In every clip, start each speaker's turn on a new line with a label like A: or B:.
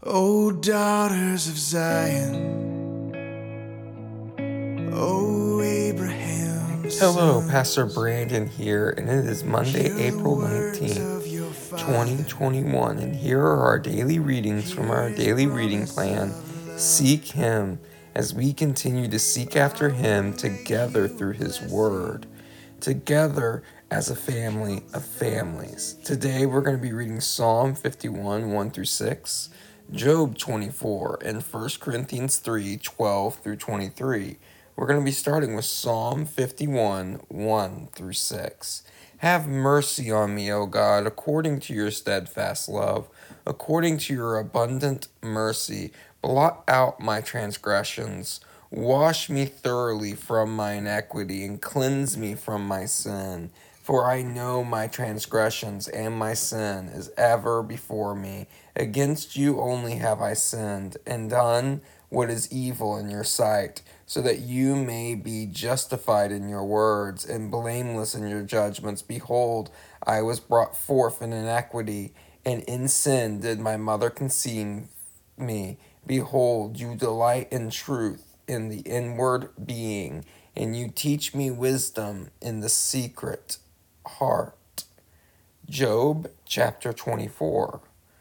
A: O daughters of Zion, O Abraham's
B: Hello,
A: sons,
B: Pastor Brandon here, and it is Monday,
A: hear the
B: April
A: words
B: 19th,
A: of your Father.
B: 2021, and here are our daily readings from our daily reading plan, Seek Him, as we continue to seek after Him together through His Word, together as a family of families. Today we're going to be reading Psalm 51, 1 through 6, Job 24, and 1 Corinthians 3, 12 through 23. We're going to be starting with Psalm 51, 1 through 6. Have mercy on me, O God, according to your steadfast love, according to your abundant mercy. Blot out my transgressions. Wash me thoroughly from my iniquity, and cleanse me from my sin. For I know my transgressions, and my sin is ever before me. Against you only have I sinned, and done what is evil in your sight, so that you may be justified in your words and blameless in your judgments. Behold, I was brought forth in iniquity, and in sin did my mother conceive me. Behold, you delight in truth in the inward being, and you teach me wisdom in the secret heart. Job chapter 24.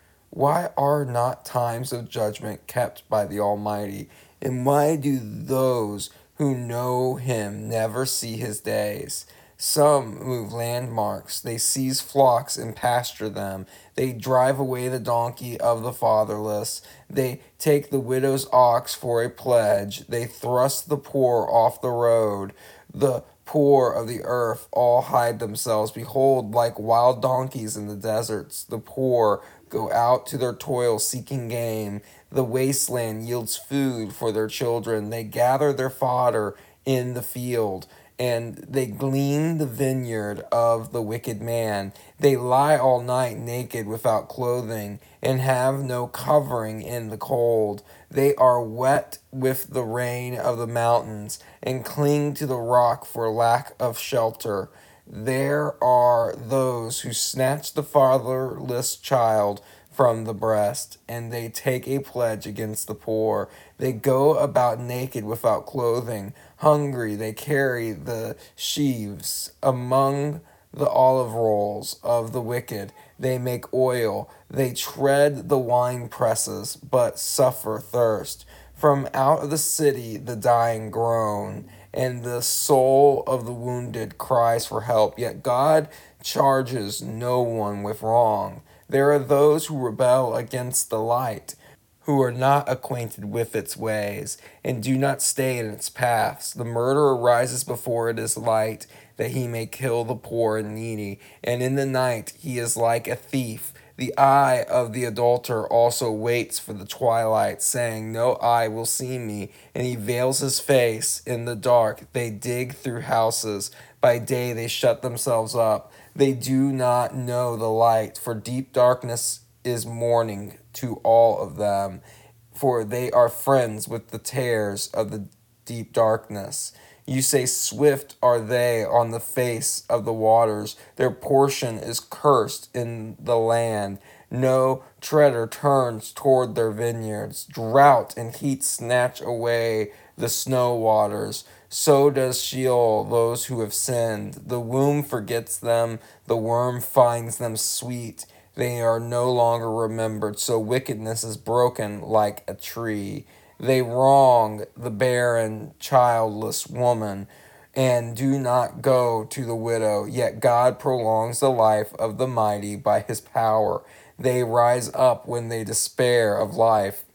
B: Why are not times of judgment kept by the Almighty? And why do those who know Him never see His days? Some move landmarks. They seize flocks and pasture them. They drive away the donkey of the fatherless. They take the widow's ox for a pledge. They thrust the poor off the road. The poor of the earth all hide themselves. Behold, like wild donkeys in the deserts, the poor go out to their toil seeking game. The wasteland yields food for their children. They gather their fodder in the field, and they glean the vineyard of the wicked man. They lie all night naked without clothing, and have no covering in the cold. They are wet with the rain of the mountains, and cling to the rock for lack of shelter. There are those who snatch the fatherless child from the breast, and they take a pledge against the poor. They go about naked without clothing. Hungry, they carry the sheaves among the olive rolls of the wicked. They make oil. They tread the wine presses, but suffer thirst. From out of the city the dying groan, and the soul of the wounded cries for help. Yet God charges no one with wrong. There are those who rebel against the light, who are not acquainted with its ways, and do not stay in its paths. The murderer rises before it is light, that he may kill the poor and needy, and in the night he is like a thief. The eye of the adulterer also waits for the twilight, saying, no eye will see me, and he veils his face. In the dark they dig through houses. By day they shut themselves up. They do not know the light, for deep darkness is morning to all of them, for they are friends with the terrors of the deep darkness. You say, swift are they on the face of the waters. Their portion is cursed in the land. No treader turns toward their vineyards. Drought and heat snatch away the snow waters. So does Sheol those who have sinned. The womb forgets them. The worm finds them sweet. They are no longer remembered. So wickedness is broken like a tree. They wrong the barren, childless woman, and do not go to the widow. Yet God prolongs the life of the mighty by his power. They rise up when they despair of life.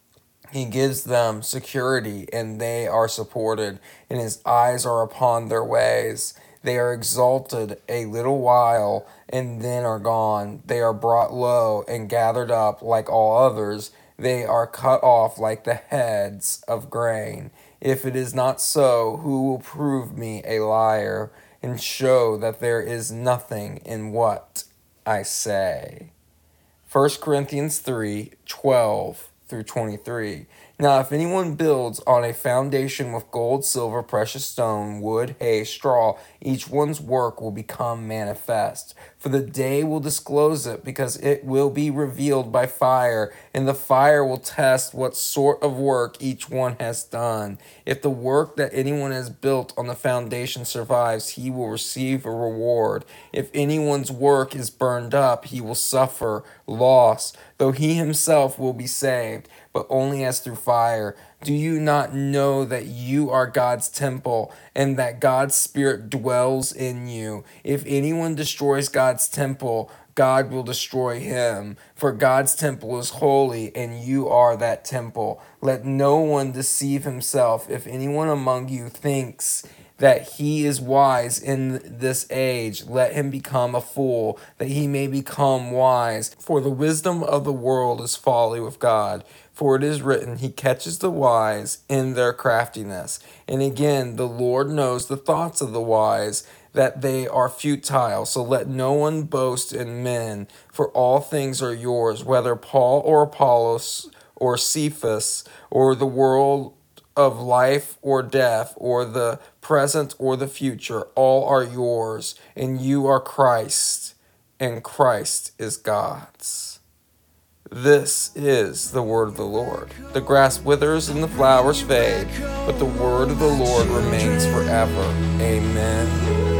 B: He gives them security, and they are supported, and his eyes are upon their ways. They are exalted a little while, and then are gone. They are brought low and gathered up like all others. They are cut off like the heads of grain. If it is not so, who will prove me a liar and show that there is nothing in what I say? 1 Corinthians 3:12 through 23. Now, if anyone builds on a foundation with gold, silver, precious stone, wood, hay, straw, each one's work will become manifest. For the day will disclose it, because it will be revealed by fire, and the fire will test what sort of work each one has done. If the work that anyone has built on the foundation survives, he will receive a reward. If anyone's work is burned up, he will suffer loss, though he himself will be saved, but only as through fire. Do you not know that you are God's temple, and that God's Spirit dwells in you? If anyone destroys God's temple, God will destroy him. For God's temple is holy, and you are that temple. Let no one deceive himself. If anyone among you thinks that he is wise in this age, let him become a fool, that he may become wise. For the wisdom of the world is folly with God. For it is written, He catches the wise in their craftiness. And again, the Lord knows the thoughts of the wise, that they are futile. So let no one boast in men, for all things are yours, whether Paul or Apollos or Cephas or the world of life or death, or the present or the future, all are yours, and you are Christ, and Christ is God's. This is the word of the Lord. The grass withers and the flowers fade, but the word of the Lord remains forever. Amen.